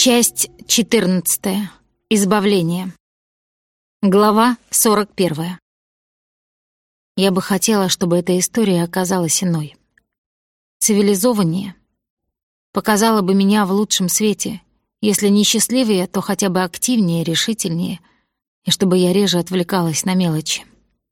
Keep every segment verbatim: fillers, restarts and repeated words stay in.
Часть четырнадцатая. Избавление. Глава сорок первая. Я бы хотела, чтобы эта история оказалась иной. Цивилизованнее. Показала бы меня в лучшем свете. Если не счастливее, то хотя бы активнее, решительнее. И чтобы я реже отвлекалась на мелочи.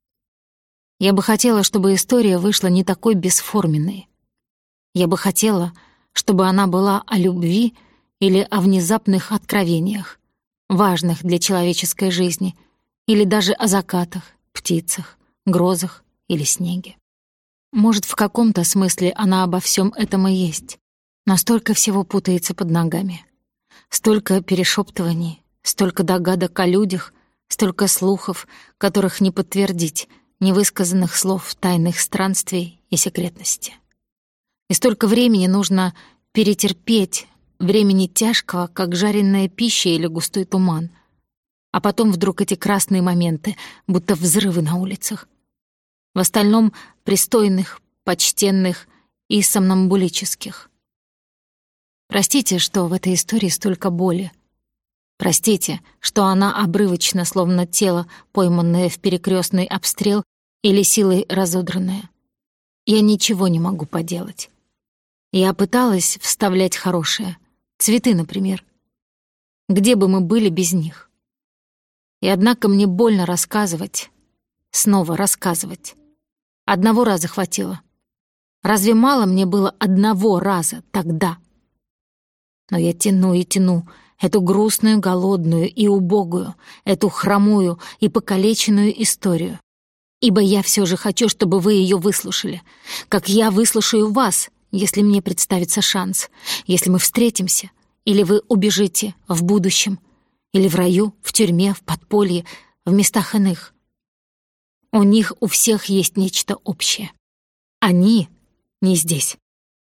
Я бы хотела, чтобы история вышла не такой бесформенной. Я бы хотела, чтобы она была о любви или о внезапных откровениях, важных для человеческой жизни, или даже о закатах, птицах, грозах или снеге. Может, в каком-то смысле она обо всем этом и есть, но столько всего путается под ногами. Столько перешептываний, столько догадок о людях, столько слухов, которых не подтвердить, невысказанных слов, тайных странствий и секретности. И столько времени нужно перетерпеть, времени тяжкого, как жареная пища или густой туман. А потом вдруг эти красные моменты, будто взрывы на улицах. В остальном пристойных, почтенных и сомнамбулических. Простите, что в этой истории столько боли. Простите, что она обрывочна, словно тело, пойманное в перекрестный обстрел или силой разодранное. Я ничего не могу поделать. Я пыталась вставлять хорошее. Цветы, например. Где бы мы были без них? И однако мне больно рассказывать, снова рассказывать. Одного раза хватило. Разве мало мне было одного раза тогда? Но я тяну и тяну эту грустную, голодную и убогую, эту хромую и покалеченную историю. Ибо я все же хочу, чтобы вы ее выслушали, как я выслушаю вас, если мне представится шанс, если мы встретимся, или вы убежите в будущем, или в раю, в тюрьме, в подполье, в местах иных. У них у всех есть нечто общее. Они не здесь.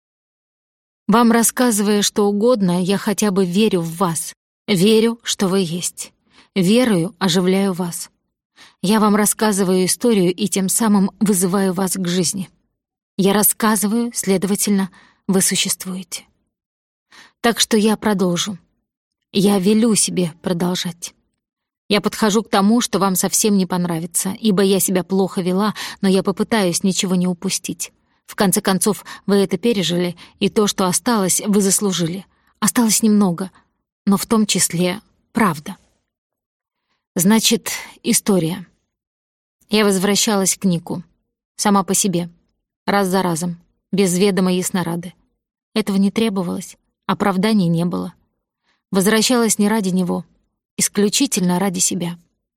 Вам рассказывая что угодно, я хотя бы верю в вас, верю, что вы есть. Верою оживляю вас. Я вам рассказываю историю и тем самым вызываю вас к жизни. Я рассказываю, следовательно, вы существуете. Так что я продолжу. Я велю себе продолжать. Я подхожу к тому, что вам совсем не понравится, ибо я себя плохо вела, но я попытаюсь ничего не упустить. В конце концов, вы это пережили, и то, что осталось, вы заслужили. Осталось немного, но в том числе правда. Значит, история. Я возвращалась к Нику. Сама по себе. Раз за разом. Без ведома яснорады. Этого не требовалось. Оправданий не было. Возвращалась не ради него. Исключительно ради себя.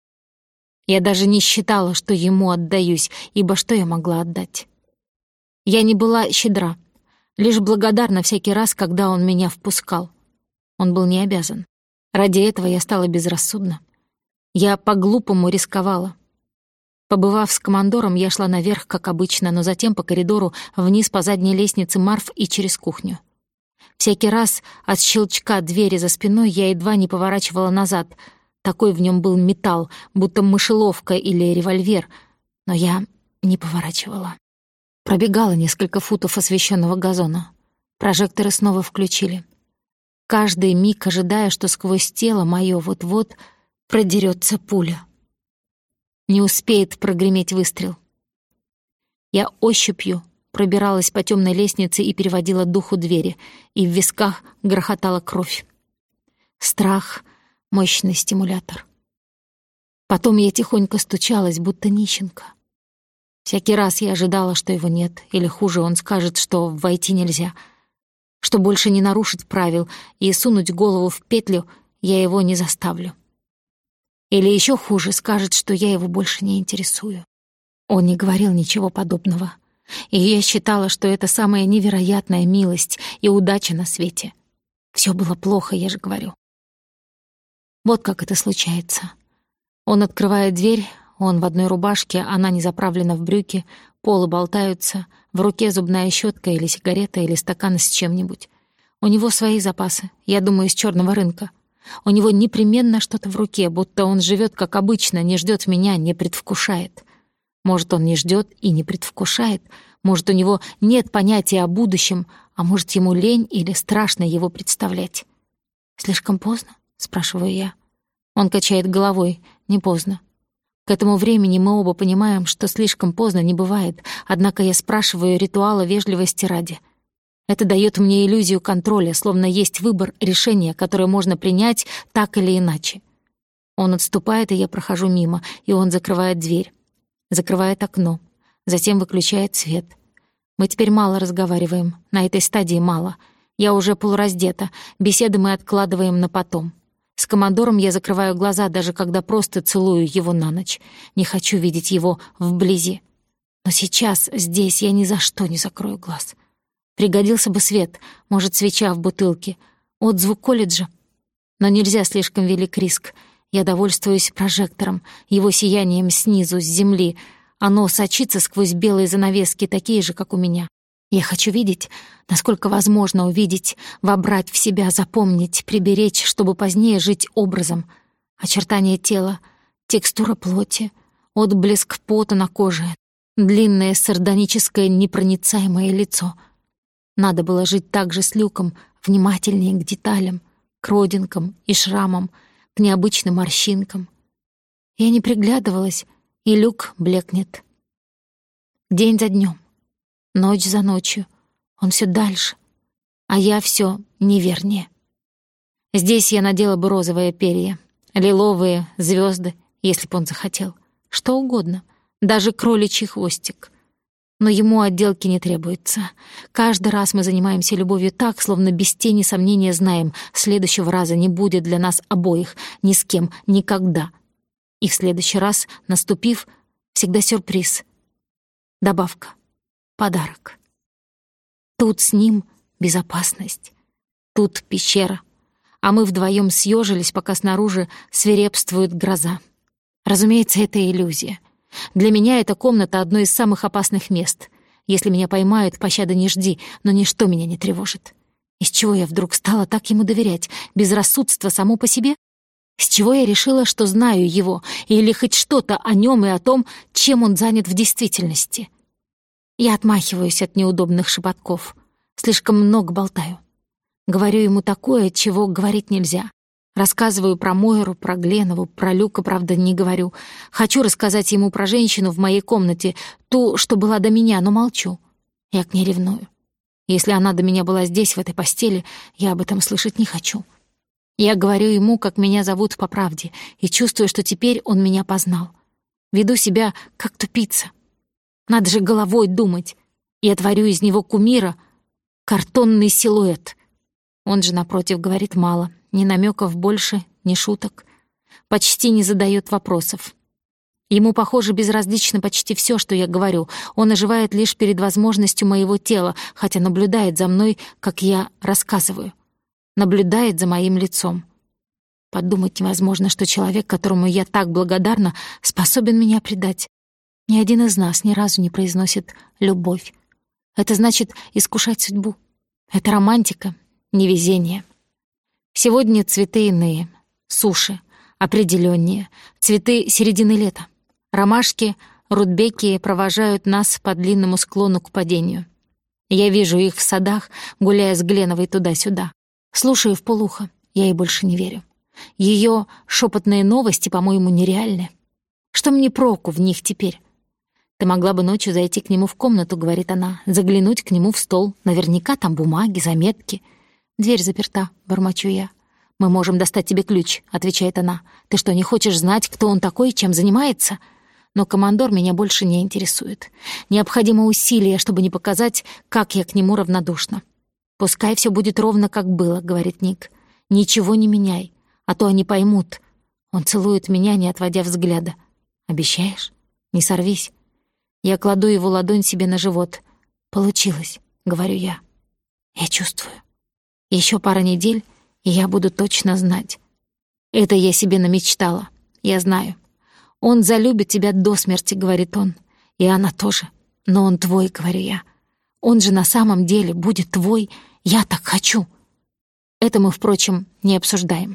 Я даже не считала, что ему отдаюсь, ибо что я могла отдать? Я не была щедра. Лишь благодарна всякий раз, когда он меня впускал. Он был не обязан. Ради этого я стала безрассудна. Я по-глупому рисковала. Побывав с командором, я шла наверх, как обычно, но затем по коридору вниз по задней лестнице Марф и через кухню. Всякий раз от щелчка двери за спиной я едва не поворачивала назад. Такой в нем был металл, будто мышеловка или револьвер. Но я не поворачивала. Пробегала несколько футов освещенного газона. Прожекторы снова включили. Каждый миг ожидая, что сквозь тело мое вот-вот продерется пуля. Не успеет прогреметь выстрел. Я ощупью пробиралась по темной лестнице и переводила дух у двери, и в висках грохотала кровь. Страх — мощный стимулятор. Потом я тихонько стучалась, будто нищенка. Всякий раз я ожидала, что его нет, или хуже, он скажет, что войти нельзя, что больше не нарушить правил, и сунуть голову в петлю я его не заставлю. Или еще хуже, скажет, что я его больше не интересую. Он не говорил ничего подобного. И я считала, что это самая невероятная милость и удача на свете. Все было плохо, я же говорю. Вот как это случается. Он открывает дверь, он в одной рубашке, она не заправлена в брюки, полы болтаются, в руке зубная щетка или сигарета, или стакан с чем-нибудь. У него свои запасы, я думаю, из черного рынка. У него непременно что-то в руке, будто он живет как обычно, не ждет меня, не предвкушает. Может, он не ждет и не предвкушает, может, у него нет понятия о будущем, а может, ему лень или страшно его представлять. «Слишком поздно?» — спрашиваю я. Он качает головой. «Не поздно». К этому времени мы оба понимаем, что слишком поздно не бывает, однако я спрашиваю ритуала вежливости ради. Это даёт мне иллюзию контроля, словно есть выбор решения, которое можно принять так или иначе. Он отступает, и я прохожу мимо, и он закрывает дверь, закрывает окно, затем выключает свет. Мы теперь мало разговариваем, на этой стадии мало. Я уже полураздета, беседы мы откладываем на потом. С командором я закрываю глаза, даже когда просто целую его на ночь. Не хочу видеть его вблизи. Но сейчас, здесь, я ни за что не закрою глаз. Пригодился бы свет, может, свеча в бутылке, отзвук колледжа. Но нельзя, слишком велик риск. Я довольствуюсь прожектором, его сиянием снизу, с земли. Оно сочится сквозь белые занавески, такие же, как у меня. Я хочу видеть, насколько возможно увидеть, вобрать в себя, запомнить, приберечь, чтобы позднее жить образом. Очертания тела, текстура плоти, отблеск пота на коже, длинное сардоническое непроницаемое лицо. Надо было жить так же с Люком, внимательнее к деталям, к родинкам и шрамам, к необычным морщинкам. Я не приглядывалась, и Люк блекнет. День за днем. Ночь за ночью. Он все дальше, а я все невернее. Здесь я надела бы розовые перья, лиловые звезды, если б он захотел. Что угодно, даже кроличий хвостик. Но ему отделки не требуется. Каждый раз мы занимаемся любовью так, словно без тени сомнения знаем, следующего раза не будет для нас обоих, ни с кем, никогда. И в следующий раз, наступив, всегда сюрприз. Добавка. Подарок. Тут с ним безопасность. Тут пещера. А мы вдвоем съежились, пока снаружи свирепствует гроза. Разумеется, это иллюзия. Для меня эта комната — одно из самых опасных мест. Если меня поймают, пощады не жди, но ничто меня не тревожит. Из чего я вдруг стала так ему доверять? Безрассудство само по себе? С чего я решила, что знаю его, или хоть что-то о нем и о том, чем он занят в действительности? Я отмахиваюсь от неудобных шепотков. Слишком много болтаю. Говорю ему такое, чего говорить нельзя. Рассказываю про Мойру, про Гленову, про Люка, правда, не говорю. Хочу рассказать ему про женщину в моей комнате, ту, что была до меня, но молчу. Я к ней ревную. Если она до меня была здесь, в этой постели, я об этом слышать не хочу. Я говорю ему, как меня зовут по правде, и чувствую, что теперь он меня познал. Веду себя как тупица. Надо же головой думать. Я творю из него кумира, картонный силуэт. Он же, напротив, говорит мало. Ни намеков больше, ни шуток. Почти не задает вопросов. Ему, похоже, безразлично почти все, что я говорю. Он оживает лишь перед возможностью моего тела, хотя наблюдает за мной, как я рассказываю. Наблюдает за моим лицом. Подумать невозможно, что человек, которому я так благодарна, способен меня предать. Ни один из нас ни разу не произносит «любовь». Это значит искушать судьбу. Это романтика, невезение. Сегодня цветы иные, суши, определённее, цветы середины лета. Ромашки, рудбеки провожают нас по длинному склону к падению. Я вижу их в садах, гуляя с Гленовой туда-сюда. Слушаю вполуха, я ей больше не верю. Её шёпотные новости, по-моему, нереальны. Что мне проку в них теперь? «Ты могла бы ночью зайти к нему в комнату», — говорит она, «заглянуть к нему в стол. Наверняка там бумаги, заметки». «Дверь заперта», — бормочу я. «Мы можем достать тебе ключ», — отвечает она. «Ты что, не хочешь знать, кто он такой и чем занимается?» Но командор меня больше не интересует. Необходимо усилие, чтобы не показать, как я к нему равнодушна. «Пускай все будет ровно, как было», — говорит Ник. «Ничего не меняй, а то они поймут». Он целует меня, не отводя взгляда. «Обещаешь? Не сорвись». Я кладу его ладонь себе на живот. «Получилось», — говорю я. Я чувствую. Еще пара недель, и я буду точно знать. Это я себе намечтала. Я знаю. Он залюбит тебя до смерти, говорит он. И она тоже. Но он твой, говорю я. Он же на самом деле будет твой. Я так хочу. Это мы, впрочем, не обсуждаем.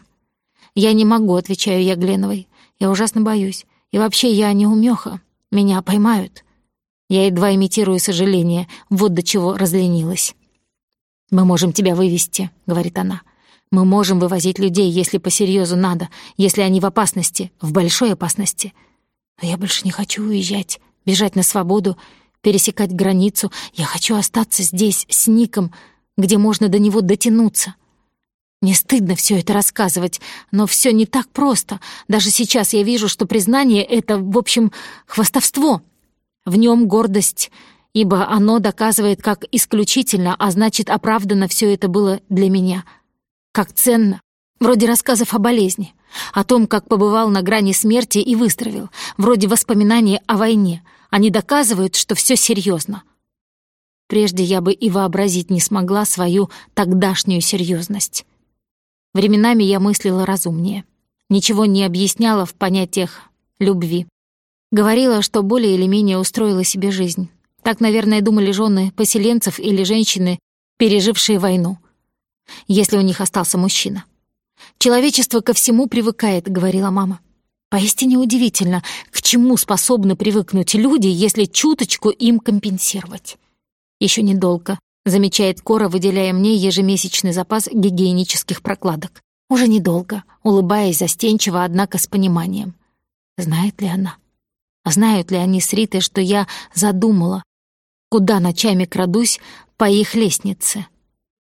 Я не могу, отвечаю я Гленовой. Я ужасно боюсь. И вообще я не умеха. Меня поймают. Я едва имитирую сожаление. Вот до чего разленилась. «Мы можем тебя вывести», — говорит она. Мы можем вывозить людей, если по-серьезу надо, если они в опасности, в большой опасности. Но я больше не хочу уезжать, бежать на свободу, пересекать границу. Я хочу остаться здесь, с Ником, где можно до него дотянуться. Мне стыдно все это рассказывать, но все не так просто. Даже сейчас я вижу, что признание — это, в общем, хвастовство. В нем гордость, ибо оно доказывает, как исключительно, а значит, оправданно все это было для меня. Как ценно. Вроде рассказов о болезни, о том, как побывал на грани смерти и выздоровел, вроде воспоминаний о войне. Они доказывают, что все серьезно. Прежде я бы и вообразить не смогла свою тогдашнюю серьезность. Временами я мыслила разумнее. Ничего не объясняла в понятиях любви. Говорила, что более или менее устроила себе жизнь. Так, наверное, думали жены поселенцев или женщины, пережившие войну, если у них остался мужчина. «Человечество ко всему привыкает», — говорила мама. Поистине удивительно, к чему способны привыкнуть люди, если чуточку им компенсировать. «Еще недолго», — замечает Кора, выделяя мне ежемесячный запас гигиенических прокладок. «Уже недолго», — улыбаясь застенчиво, однако с пониманием. Знает ли она? Знают ли они с Ритой, что я задумала, куда ночами крадусь по их лестнице?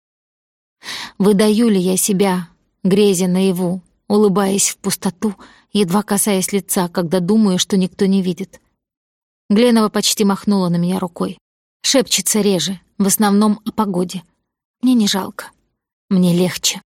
Выдаю ли я себя, грезя наяву, улыбаясь в пустоту, едва касаясь лица, когда думаю, что никто не видит? Гленова почти махнула на меня рукой. Шепчется реже, в основном о погоде. Мне не жалко. Мне легче.